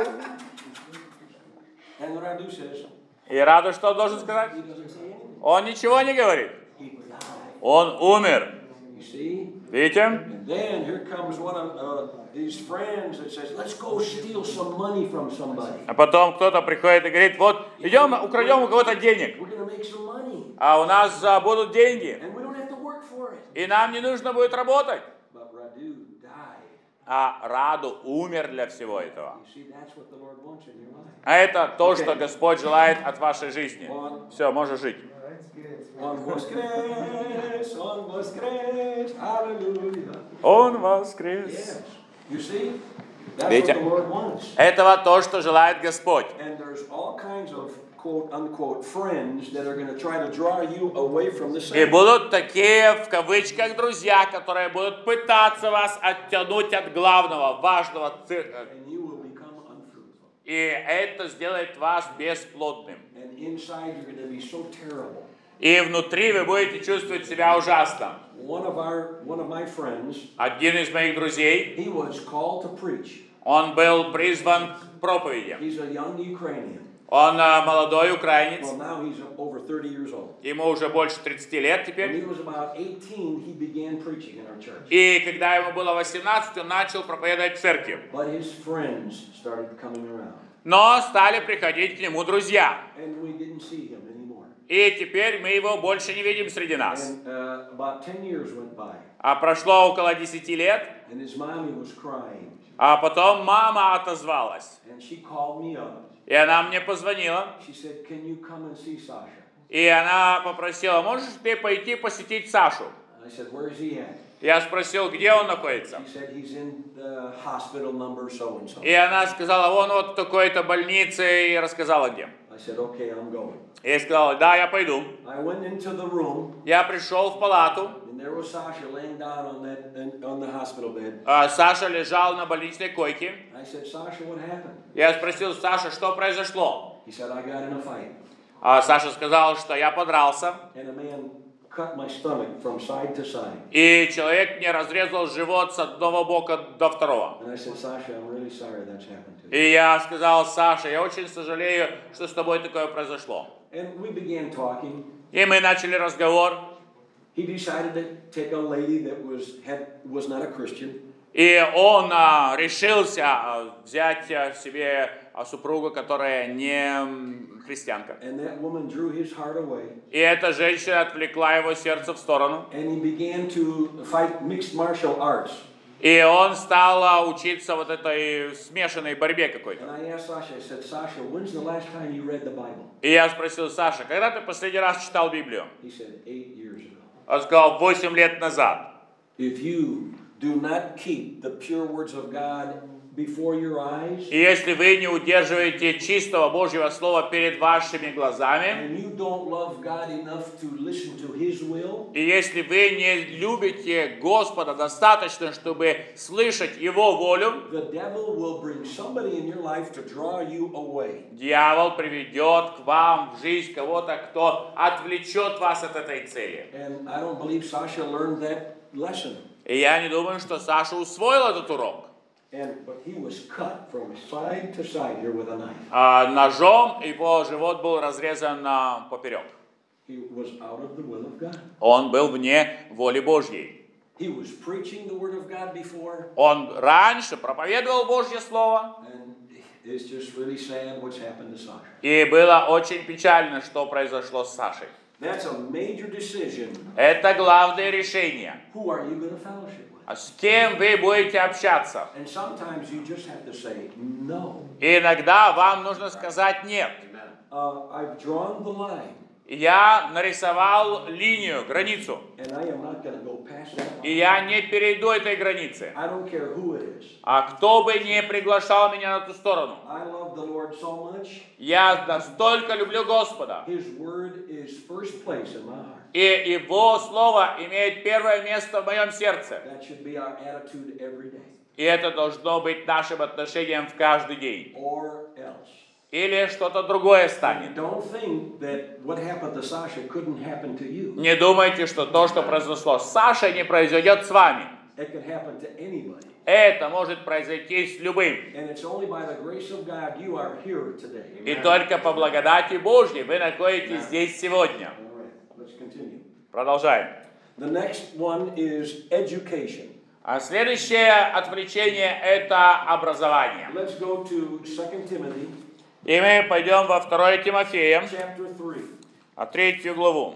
And Radu says, И Раду что должен сказать? he doesn't say anything. Он ничего не говорит. He died. Он умер. You see? Видите? And then here comes one of uh, these friends that says, let's go steal some money from somebody. А потом кто-то приходит и говорит: вот, идем, украдем у кого-то денег. We're going to make some money. А у нас а, будут деньги. And we don't have to work for it. И нам не нужно будет работать. But Radu died. А Раду умер для всего этого. You see, that's what the Lord wants in your life. А это то, что Господь желает от вашей жизни. Все, можешь жить. On voskres, on voskres, hallelujah. Он воскрес. Yes. You see? That's Видите? what the Lord wants. Этого то, что желает Господь. And there's all kinds of quote unquote friends that are going to try to draw you away from the И Savior. будут такие, в кавычках, друзья, которые будут пытаться вас оттянуть от главного, важного цирка. And you will become unfruitful. И это сделает вас бесплодным. And inside you're going to be so terrible. И внутри вы будете чувствовать себя ужасно. One of our one of my friends, Один из моих друзей, he was called to preach. он был призван к проповеди. He's a young Ukrainian. Он а, молодой украинец, Well, now he's over thirty years old. ему уже больше тридцати лет When теперь. he was about eighteen, he began preaching in our church. И когда ему было восемнадцать, он начал проповедовать в церкви. But his friends started coming around. Но стали приходить к нему друзья. And we didn't see him anymore. И теперь мы его больше не видим среди нас. And uh, about ten years went by. А прошло около десяти лет, And his mommy was crying. а потом мама отозвалась. And she called me up. И она мне позвонила, She said, can you come and see Sasha? и она попросила: можешь ты пойти посетить Сашу? I said, where is he at? Я спросил, где он находится. She said, he's in the hospital number so and so. И она сказала, он вот в такой-то больнице, и рассказала где. I said, okay, I'm going. Я сказал, да, я пойду. I went into the room, Я пришел в палату. and there was Sasha laying down on that on the hospital bed. А Саша лежал на больничной койке. I said, Sasha, what happened? Я спросил, Саша, что произошло? He said, I got in a fight, А Саша сказал, что я подрался, and a man cut my stomach from side to side. и человек мне разрезал живот с одного бока до второго. And I said, Sasha, I'm really sorry that's happened to you. И я сказал, Саша, я очень сожалею, что с тобой такое произошло. And we began talking. И мы начали разговор. He decided to take a lady that was had was not a Christian. И он а, решился а, взять а, себе а, супругу, которая не м, христианка. And that woman drew his heart away. И эта женщина отвлекла его сердце в сторону. And he began to fight mixed martial arts. И он стал а, учиться вот этой смешанной борьбе какой-то. And I asked Sasha, I said, Sasha, when's the last time you read the Bible? И я спросил, Саша, когда ты последний раз читал Библию? He said, eight years ago. Он сказал, восемь лет назад. If you do not keep the pure words of God before your eyes, И если вы не удерживаете чистого Божьего Слова перед вашими глазами, and you don't love God enough to listen to His will, и если вы не любите Господа достаточно, чтобы слышать Его волю, the devil will bring somebody in your life to draw you away. дьявол приведет к вам в жизнь кого-то, кто отвлечет вас от этой цели. And I don't believe Sasha learned that lesson. И я не думаю, что Саша усвоил этот урок. And but he was cut from side to side here with a knife. А ножом его живот был разрезан а, поперек. He was out of the will of God. Он был вне воли Божьей. He was preaching the word of God before, Он раньше проповедовал Божье Слово, and it's just really sad what's happened to Sasha. и было очень печально, что произошло с Сашей. That's a major decision. Это главное решение. Who are you going to fellowship with? А с кем вы будете общаться? And sometimes you just have to say no. И иногда вам нужно сказать «нет». Uh, I've drawn the line, Я нарисовал линию, границу, and I am not going to go past that и line. я не перейду этой границы. I don't care who it is. А кто бы не приглашал меня на ту сторону, I love the Lord so much. я настолько люблю Господа, His word is first place in my heart. и Его Слово имеет первое место в моем сердце. That should be our attitude every day. И это должно быть нашим отношением в каждый день. Or else. Или что-то другое станет. Don't think that what happened to Sasha couldn't happen to you. Не думайте, что то, что произошло с Сашей, не произойдет с вами. It can happen to anybody. Это может произойти с любым. And it's only by the grace of God you are here today. И только по благодати Божьей вы находитесь здесь сегодня. All right, let's continue. Продолжаем. The next one is education. А следующее отвлечение – это образование. Let's go to Second Timothy, И мы пойдем во второе Тимофея, chapter three. а третью главу.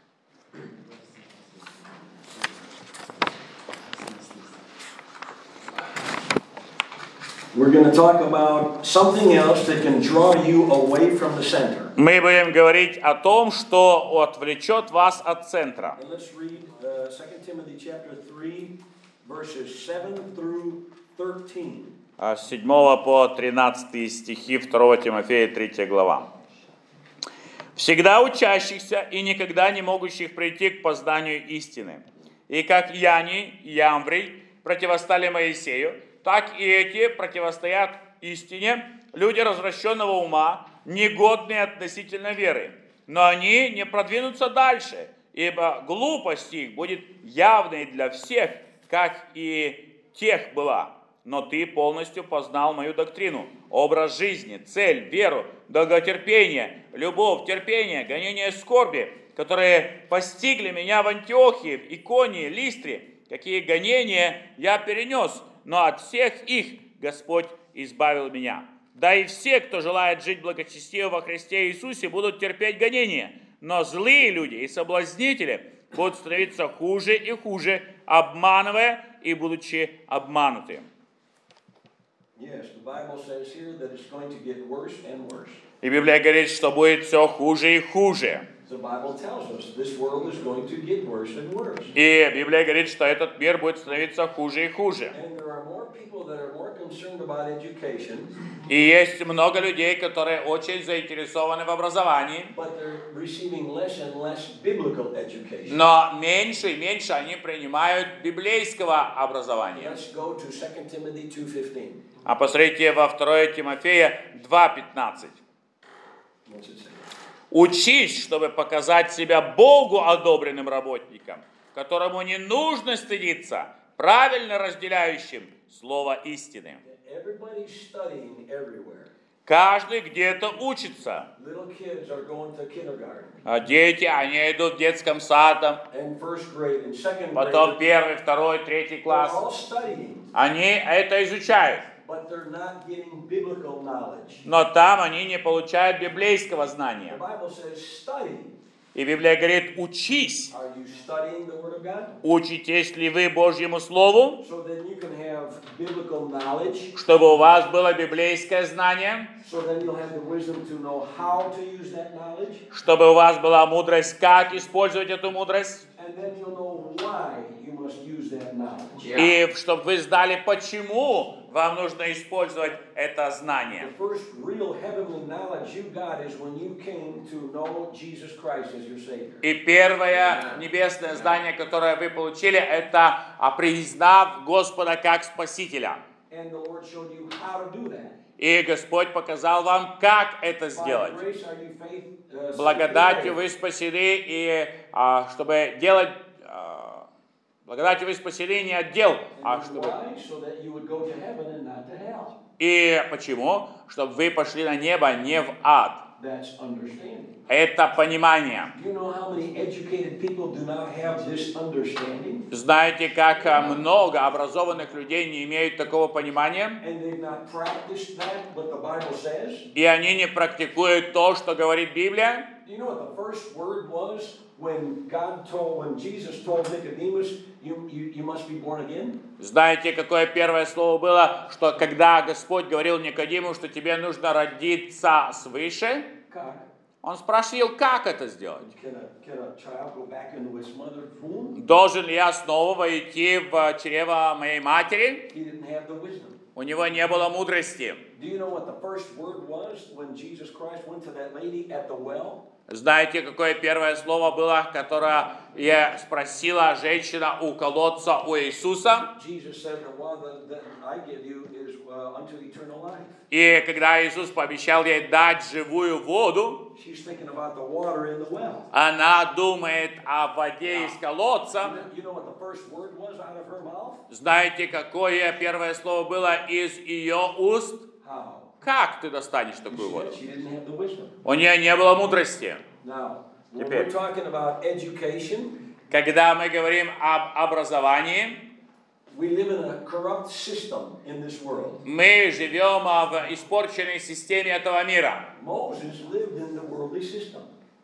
We're going to talk about something else that can draw you away from the center. Мы будем говорить о том, что отвлечет вас от центра. And let's read uh, Second Timothy chapter three, verses seven through thirteen. А С седьмого по тринадцатый стихи второго Тимофея, третья глава. «Всегда учащихся и никогда не могущих прийти к познанию истины. И как Яний и Ямврий противостали Моисею, так и эти противостоят истине, люди развращенного ума, негодные относительно веры. Но они не продвинутся дальше, ибо глупость их будет явной для всех, как и тех была. Но ты полностью познал мою доктрину, образ жизни, цель, веру, долготерпение, любовь, терпение, гонение скорби, которые постигли меня в Антиохии, в Иконии, Листре, какие гонения я перенес, но от всех их Господь избавил меня. Да и все, кто желает жить благочестиво во Христе Иисусе, будут терпеть гонения, но злые люди и соблазнители будут становиться хуже и хуже, обманывая и будучи обмануты». Yes, the Bible says here that it's going to get worse and worse. И Библия говорит, что будет все хуже и хуже. The Bible tells us this world is going to get worse and worse. И Библия говорит, что этот мир будет становиться хуже и хуже. And there are more people that are more concerned about education, И есть много людей, которые очень заинтересованы в образовании, but they're receiving less and less biblical education. но меньше и меньше они принимают библейского образования. Let's go to Second Timothy two fifteen. А посмотрите во второе Тимофея два пятнадцать. What's it say? Учись, чтобы показать себя Богу одобренным работником, которому не нужно стыдиться, правильно разделяющим слово истины. Everybody's studying everywhere. Каждый где-то учится. Little kids are going to kindergarten А дети, они идут в детском саду, and first grade and second grade. потом первый, второй, третий They're класс. all studying, Они это изучают, but they're not getting biblical knowledge. но там они не получают библейского The знания. Bible says study. И Библия говорит, учись. Are you studying the Word of God? Учитесь ли вы Божьему Слову, So then you can have biblical knowledge. чтобы у вас было библейское знание, So then you'll have the wisdom to know how to use that knowledge. чтобы у вас была мудрость, как использовать эту мудрость, And then you'll know why you must use that knowledge. и чтобы вы знали, почему вам нужно использовать это знание. The first real heavenly knowledge you got is when you came to know Jesus Christ as your Savior. И первое небесное знание, которое вы получили, это а, признав Господа как Спасителя. And the Lord showed you how to do that. И Господь показал вам, как это By сделать. grace are you faith, uh, Благодатью saved вы спасены, и а, чтобы делать... а, благодатью вы спасены не от дел, а And чтобы... why? So that you would go to heaven and not to hell. И почему? Чтобы вы пошли на небо, не в ад. That's understanding. Это понимание. Do you know how many educated people do not have this understanding? Знаете, как а, много образованных людей не имеют такого понимания, And they've not practiced that, what the Bible says? и они не практикуют то, что говорит Библия. Do you know what the first word was when God told, when Jesus told Nicodemus, you, you, you must be born again? Знаете, какое первое слово было, что когда Господь говорил Никодиму, что тебе нужно родиться свыше, Как? он спросил, как это сделать? Can a, can a child go back into its mother's womb? Должен ли я снова войти в чрево моей матери? He didn't have the wisdom. У него не было мудрости. Do you know what the first word was when Jesus Christ went to that lady at the well? Знаете, какое первое слово было, которое я спросила женщина у колодца у Иисуса? Jesus said, the water that I give you is uh, unto eternal life. И когда Иисус пообещал ей дать живую воду, She's thinking about the water in the well. она думает о воде из колодца. You know what the first word was out of her mouth? Знаете, какое первое слово было из ее уст? How? Как ты достанешь You такую see воду? that? She didn't have the wisdom. У нее не было мудрости. Now, when Теперь. we're talking about education, Когда мы говорим об образовании, we live in a corrupt system in this world. мы живем в испорченной системе этого мира. Moses lived in the worldly system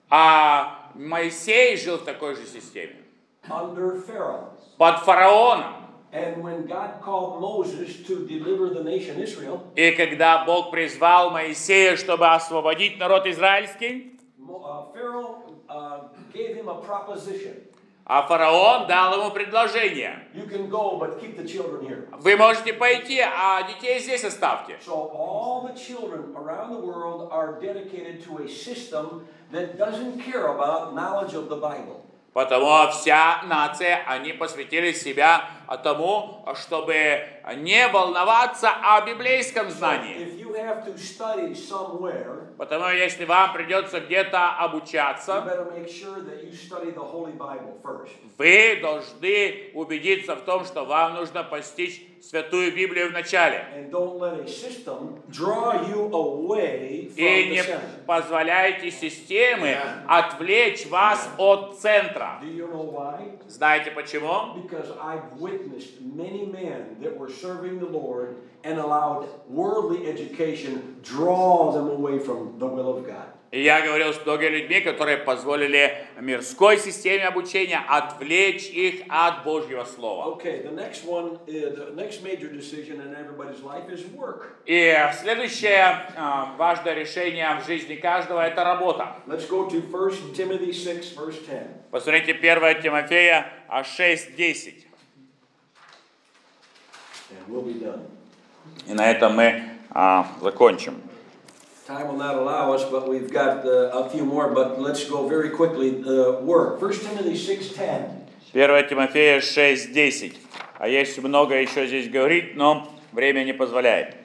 А Моисей жил в такой же системе. under Pharaoh. Под фараоном. And when God called Moses to deliver the nation Israel, И когда Бог призвал Моисея, чтобы освободить народ израильский, Mo- uh, Pharaoh uh, gave him a proposition. а фараон дал ему предложение. You can go, but keep the children here. Вы можете пойти, а детей здесь оставьте. So all the children around the world are dedicated to a system that doesn't care about knowledge of the Bible. Потому вся нация, они посвятили себя тому, чтобы не волноваться о библейском знании. If you have to study somewhere, Потому если вам придется где-то you обучаться, better make sure that you study the Holy Bible first. вы должны убедиться в том, что вам нужно постичь Святую Библию вначале. And don't let a system draw you away from И the не center. позволяйте системе отвлечь вас от центра. Do you know why? Знаете почему? Because I've witnessed many men that were serving the Lord and allowed worldly education draw them away from the will of God. И я говорил с многими людьми, которые позволили мирской системе обучения, отвлечь их от Божьего Слова. Okay, the next one, is, the next major decision in everybody's life is work. И следующее а, важное решение в жизни каждого – это работа. Let's go to First Timothy six, verse ten. Посмотрите первое Тимофея шесть десять. And we'll be done. И на этом мы а, закончим. Time will not allow us, but we've got uh, a few more, but let's go very quickly. Uh, work. First Timothy six ten. первое Тимофея шесть десять. А есть много еще здесь говорить, но время не позволяет.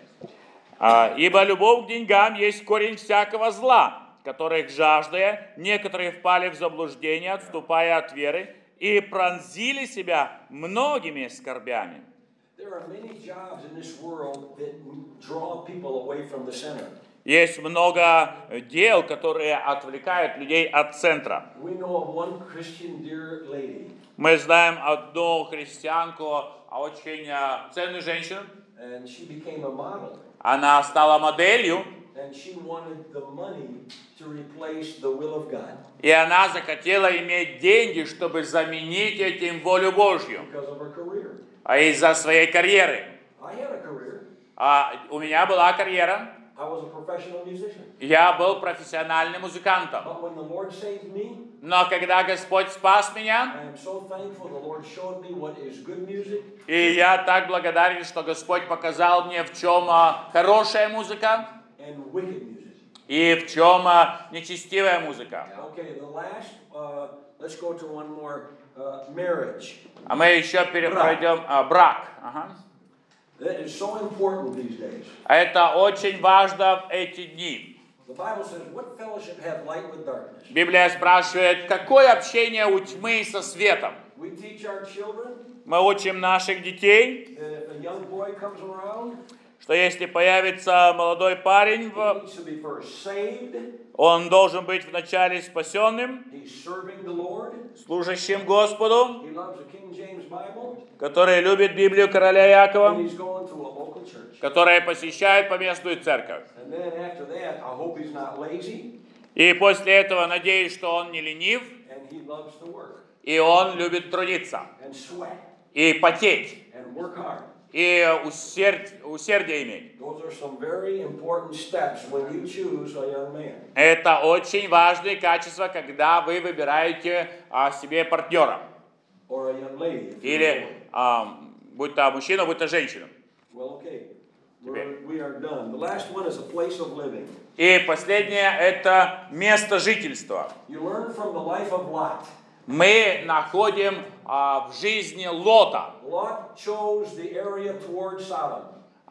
А, «Ибо любовь к деньгам есть корень всякого зла, которых жаждая, некоторые впали в заблуждение, отступая от веры, и пронзили себя многими скорбями». There are many jobs in this world that draw people away from the center. Есть много дел, которые отвлекают людей от центра. We know of one Christian dear lady, Мы знаем одну христианку, очень а, ценную женщину. and she became a model, Она стала моделью, and she wanted the money to replace the will of God и она захотела иметь деньги, чтобы заменить этим волю Божью, because of her career. а из-за своей карьеры. I had a career. А у меня была карьера, I was a professional musician. я был профессиональным музыкантом. But when the Lord saved me, Но когда Господь спас меня, I am so thankful the Lord showed me what is good music и я так благодарен, что Господь показал мне, в чем а, хорошая музыка and wicked music. и в чем а, нечестивая музыка. Okay, the last, uh, let's go to one more, uh, marriage. А мы еще перейдем а, брак. Ага. That is so important these days. А это очень важно в эти дни. The Bible says, what fellowship hath light with darkness? Библия спрашивает, какое общение у тьмы со светом? We teach our children Мы учим наших детей, that if a young boy comes around, что если появится молодой парень, he в- needs to be first saved, он должен быть вначале спасенным, he's serving the Lord, служащим Господу, he loves the King James Bible, который любит Библию короля and Якова, he's going to a local church. который посещает поместную церковь. And then after that, I hope he's not lazy, И после этого надеюсь, что он не ленив, and he loves to work, и он любит трудиться, and sweat, и потеть, and work hard. и усерд- усердие иметь. Those are some very important steps when you choose a young man. Это очень важные качества, когда вы выбираете а, себе партнера. Or a young lady. if you're a Или boy. а, будь то мужчина, будь то женщина. Well, okay. We're, we are done. The last one is a place of living. И последнее – это место жительства. You learn from the life of Lot. Мы находим а, в жизни Лота. Lot chose the area toward Sodom.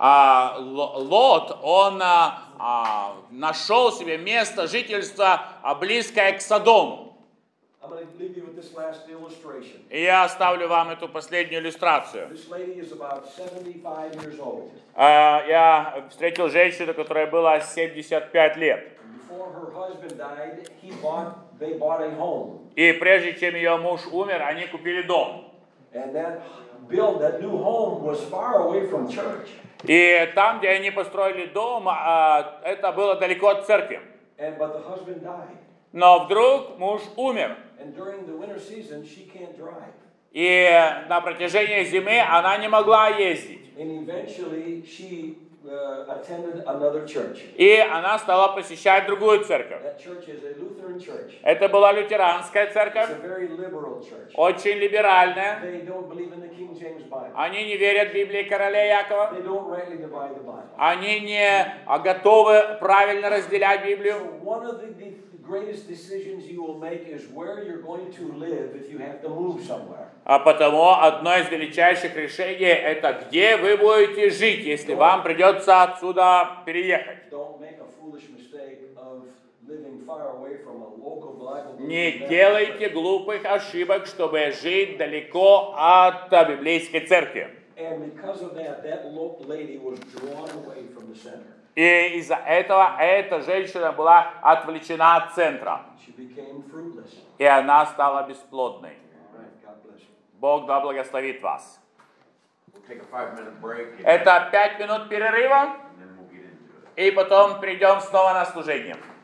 А, Л- Лот, он а, а, нашел себе место жительства а, близкое к Содому. I'm going to leave you with this last illustration. И я оставлю вам эту последнюю иллюстрацию. This lady is about seventy-five years old. А, я встретил женщину, которая была семьдесят пять лет. Before her husband died, he bought, they bought a home. И прежде чем ее муж умер, они купили дом. And that build, that new home was far away from church. И там, где они построили дом, а, это было далеко от церкви. And, but the husband died. Но вдруг муж умер. And during the winter season, she can't drive. И на протяжении зимы она не могла ездить. And eventually, she uh, attended another church. И она стала посещать другую церковь. That church is a Lutheran church. Это была лютеранская It's церковь, a very liberal church. очень либеральная. They don't believe in the King James Bible. Они не верят в Библии короля Якова. They don't rightly divide the Bible. Они не а, готовы правильно разделять So Библию. one of the, the greatest decisions you will make is where you're going to live if you have to move somewhere. А потому одно из величайших решений – это где вы будете жить, если вам придется отсюда переехать. Don't make a foolish mistake of living far away from a local Bible. Не делайте глупых ошибок, чтобы жить далеко от а, библейской церкви. And because of that, that lo- lady was drawn away from the center. И из-за этого эта женщина была отвлечена от центра. She became fruitless. И она стала бесплодной. All right, God bless you. Бог да благословит вас. We'll take a five-minute break and Это пять минут перерыва, then we'll get into it. и потом придем снова на служение.